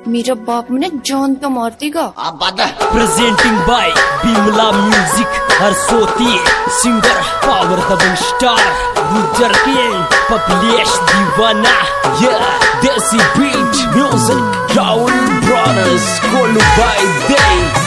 मेरा बाप मैंने जान तो मार देगा। Presenting by Bimla music, Harsoti singer, power double star, Gujjar king, Paplesh Deewana, desi beat music, crown brothers, कोलू बाय दे।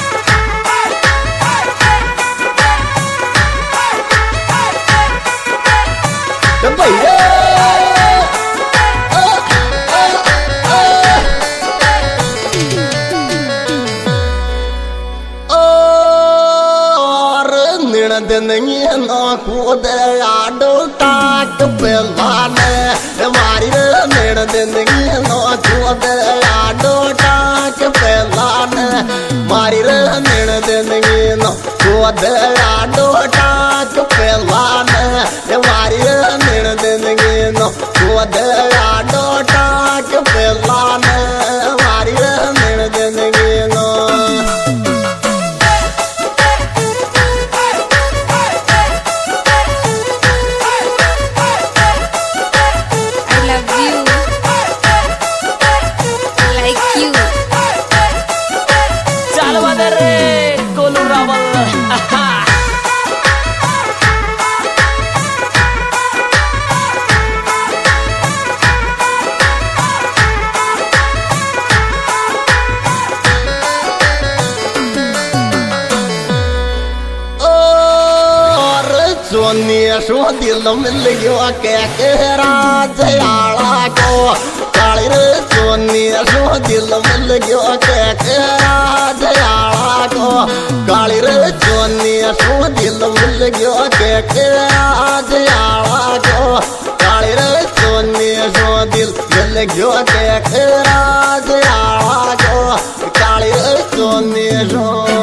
Nino kude ado tak pelane mari nino nino kude ado tak pelane mari nino nino kude ado tak pelane mari nino nino kude ado tak pelane mari nino nino सो दिल मिल गयो के राजयाला को काली रे सोनी सो दिल मिल गयो के राजयाला को काली रे सोनी सो दिल मिल गयो के राजयाला को काली रे सोनी सो दिल मिल गयो के राजयाला को काली रे सोनी सो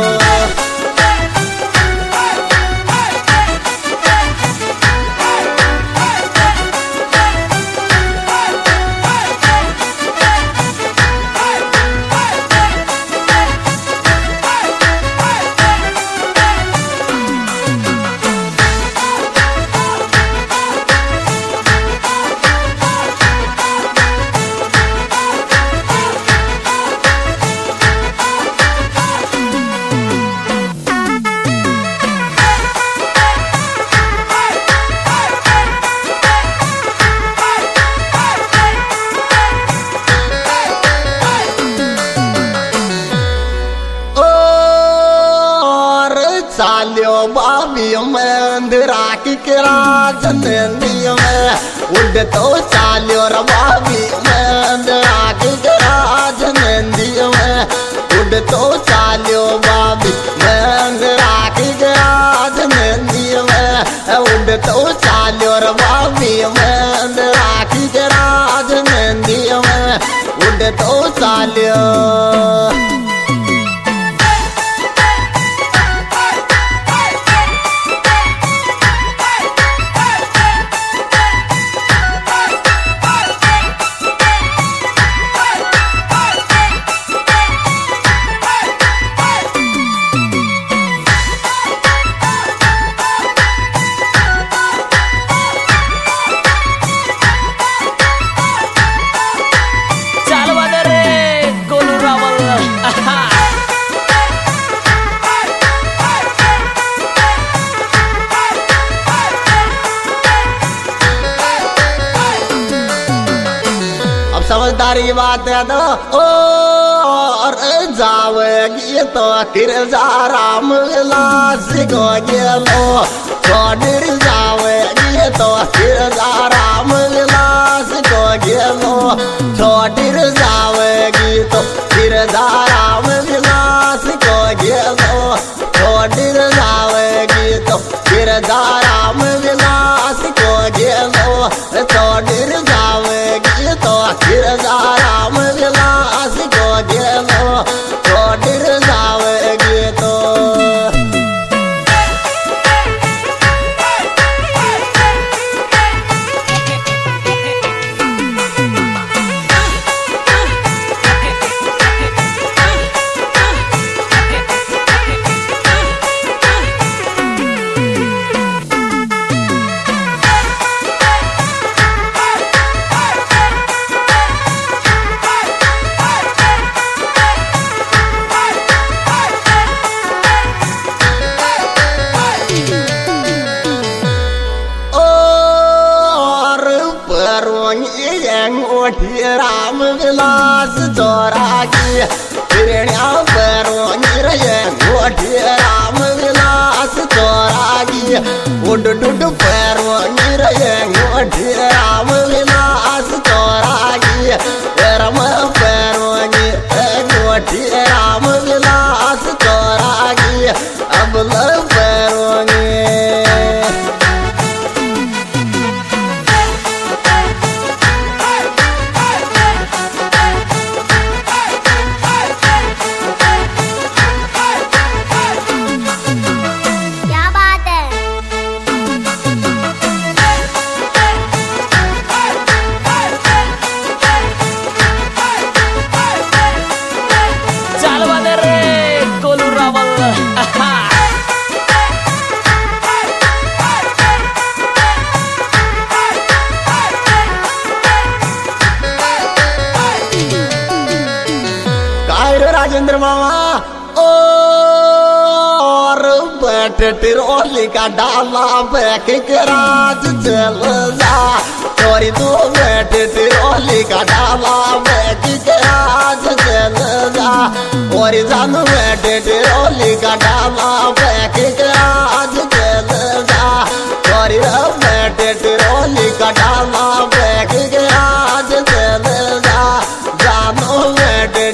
चालियो बाबी मंदिरा की राजनंदी में उड़ तो चालियो रे बाबी मंदिरा की राजनंदी में उड़ तो चालियो बाबी मंदिरा की राजनंदी में उड़ तो चालियो रे बाबी मंदिरा की राजनंदी में उड़ तो चालियो समझदारी बात है तो और जावेगी तो फिर जा राम विलास को गेलो छोड़ जावेगी तो फिर जा राम विलास को गेलो छोड़ जावेगी तो फिर जा राम विलास को गेलो छोड़ जावेगी तो फिर जा राम विलास को गेलो छोड़ जावेगी तो फिर जा राम विलास को गेलो छोड़ जावेगी तो चोरा की फिरण्या पैरों रे गोठी राम विलास चोरा की उड डुड पैरों रे गोठी राम विलास चोरा की रम पैरों गोठी राम विलास चोरा की अब ल पैरों राजेंद्र मामा और बैठे टिरोली का डाला बैक के राज चल जा चोरी तू बैठे टिरोली का डाला बैक के राज चल जा और जानू बैठे टिरोली का डाला बैक के राज चल जा चोरी बैठे टिरोली का डाला बैक के राज चल जा जानू बैठे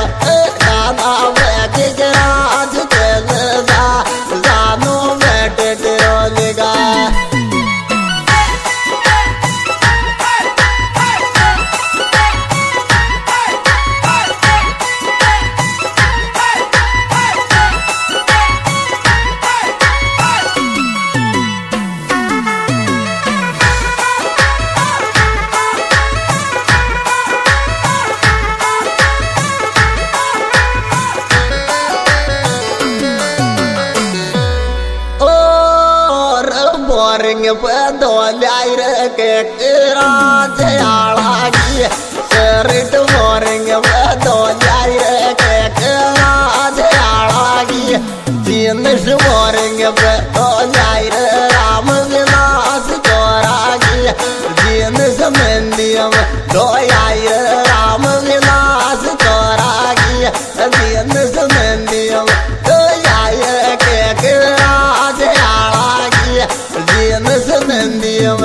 पे दो लाई के राज आला की शरीट मोरिंग पे दो लाई के राज आला की जीनस मोरिंग पे दो लाई राम विलास चोरा की जीनस मंदियम दो लाई राम विलास चोरा की जीनस मंदियम दो लाई के राज आला की जीनस मंदियम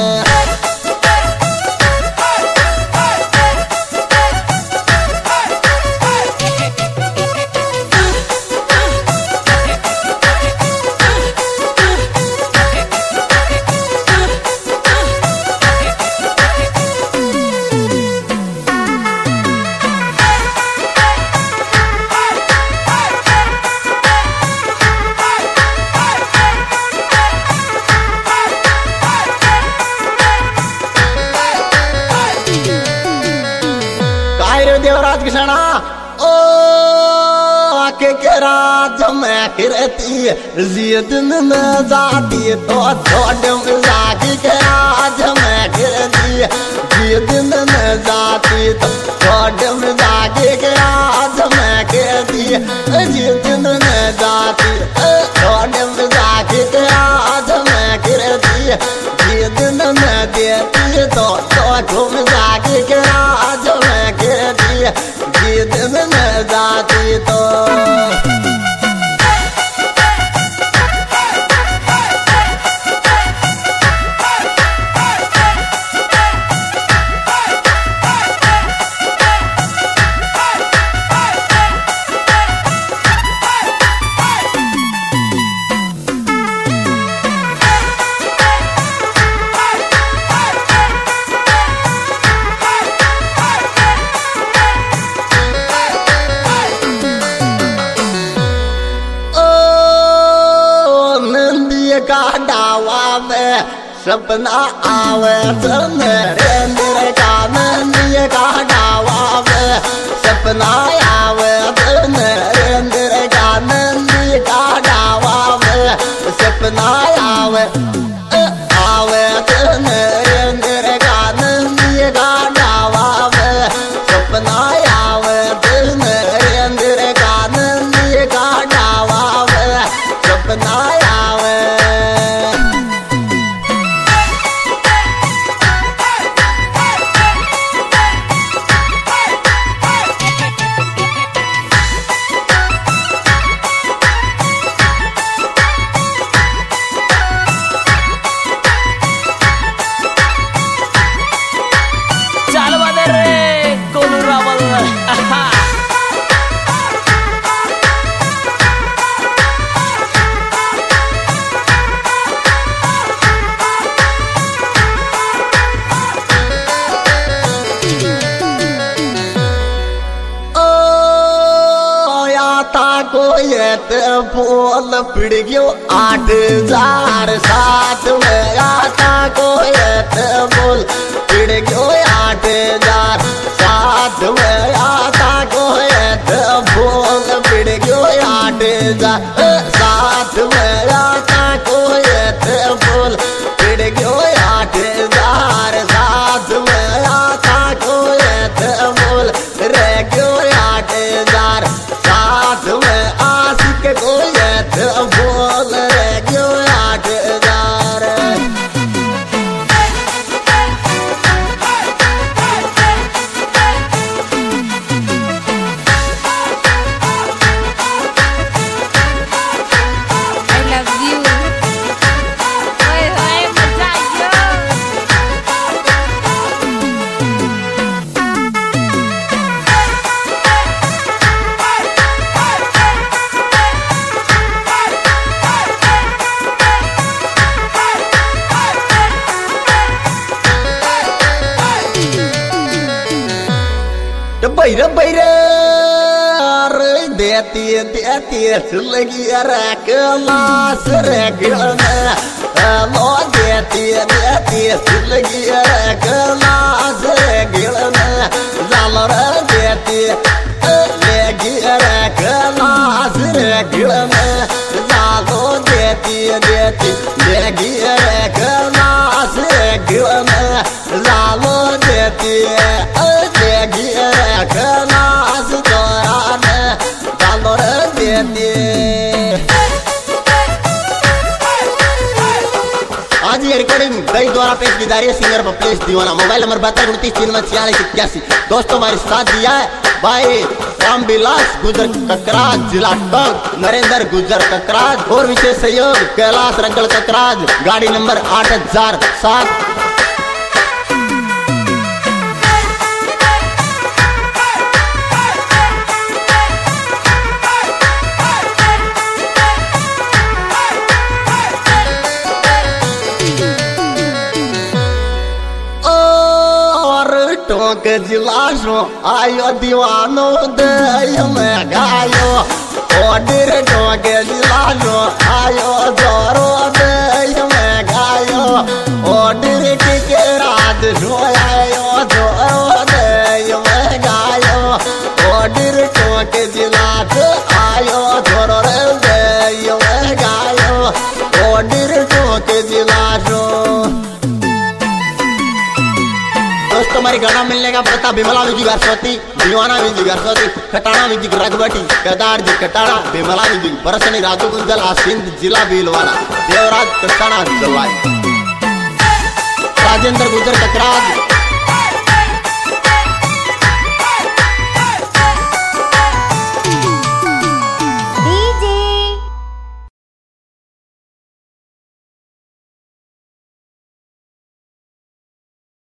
देवराज कृष्णा ओ आके के राज में रहती जियदन में जाती तो छोड़म जागी के राज में रहती जियदन में जाती तो छोड़म जागी के राज में रहती जियदन में जाती छोड़म जागी के राज में रहती जियदन में देती तो घूम जागी के राज में जियदन में जाती तो का डावा में सपना आवे नरेंद्र का नंदिय का डावा में सपना आवे नरेंद्र का नंदिय का डावा में सपना आवे आवे नरेंद्र का नंदिय का डावा में सपना आवे नरेंद्र का नंदिय का डावा में सपना को ये बोल पिड़ गयो 8007 में आता को ये बोल पिड़ गयो 8007 में आता को ये बोल पिड़ गयो 8007 में आता को ये बोल पिड़ गयो 8007 में आता को ये बोल रे गयो 8007 में आशिक को ये बोल रे गयो 8000। बैर बैर देती लगी क्लास रे लो देती लगी क्लास रे जाल देती लगी क्लास रे जालो देती लगी क्लास रे जालो देती लगी क्लास दौरान जालो देती। आज ये रिकॉर्डिंग कई द्वारा पेश की जा रही है सिंगर पप्लेश दीवाना। मोबाइल नंबर 7229 दोस्तों हमारे साथ दिया है भाई रामविलास गुजर ककराज जिला टोंक, नरेंद्र गुजर ककराज और विशेष सहयोग कैलाश रंगल ककराज, गाड़ी नंबर 8007। टोंक जिला सो आयो दीवानो दय में गायो ओडिर टोंक जिला सो आयो जोरो दय में गायो ओडिर के राज सो आयो जोरो दय में गायो ओडिर टोंक जिला सो आयो जोरो दय में गायो ओडिर टोंक जिला सो। दोस्तों हमारी गाना मिलने का पता Bimla music Harsoti, Deewana music Harsoti, Khatana music Raghuvati, Kedar ji Khatana, Bimla music Barsani Raju Gunjal Sindh जिला भीलवाड़ा, देवराज कटाना जलवाई, राजेंद्र गुजर ककराज